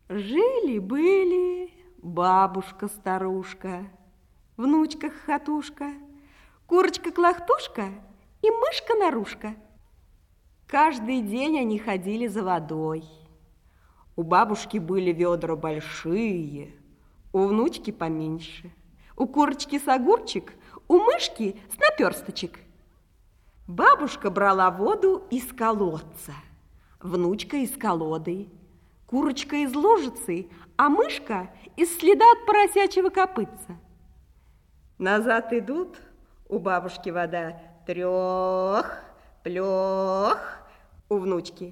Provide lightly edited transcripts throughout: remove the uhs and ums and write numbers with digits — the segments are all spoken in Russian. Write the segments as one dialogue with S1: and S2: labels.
S1: Жили-были бабушка-старушка, внучка-хохотушка, курочка-клохтушка и мышка-нарушка. Каждый день они ходили за водой. У бабушки были ведра большие, у внучки поменьше, у курочки с огурчик, у мышки с наперсточек. Бабушка брала воду из колодца, внучка из колоды, курочка из лужицы, а мышка из следа от поросячьего копытца. Назад идут, у бабушки вода трёх, плёх, у внучки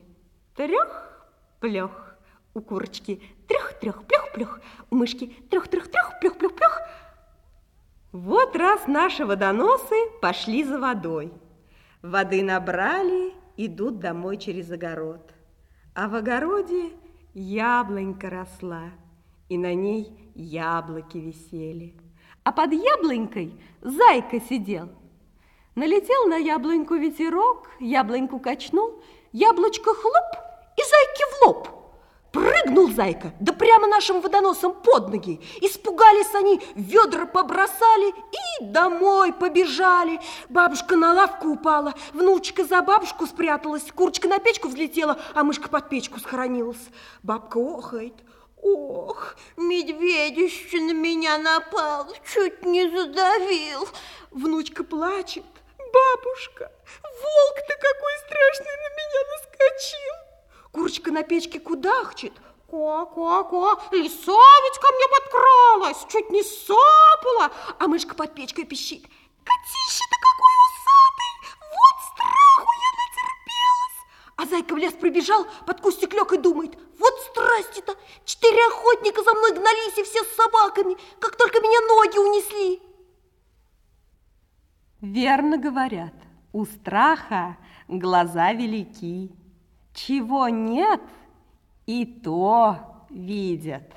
S1: трёх-плёх, у курочки трёх-трёх, плёх-плёх, у мышки трёх-трёх-трёх, плёх-плёх-плёх. Вот раз наши водоносы пошли за водой. Воды набрали, идут домой через огород. А в огороде яблонька росла, и на ней яблоки висели. А под яблонькой зайка сидел. Налетел на яблоньку ветерок, яблоньку качнул, яблочко хлоп и зайке в лоб. Прыгнул зайка, да прямо нашим водоносом под ноги. Испугались они, ведра побросали и домой побежали. Бабушка на лавку упала, внучка за бабушку спряталась, курочка на печку взлетела, а мышка под печку схоронилась. Бабка охает. Ох, медведище на меня напал, чуть не задавил. Внучка плачет. Бабушка, волк-то какой страшный на меня наскочил. Курочка на печке кудахчет. Ко-ко-ко, лиса ведь ко мне подкралась, чуть не сапала. А мышка под печкой пищит. Котище-то какой усатый, вот страху я натерпелась. А зайка в лес прибежал, под кустик лег и думает, вот страсти-то, 4 охотника за мной гнались и все с собаками, как только меня ноги унесли. Верно говорят, у страха глаза велики. Чего нет, и то видят.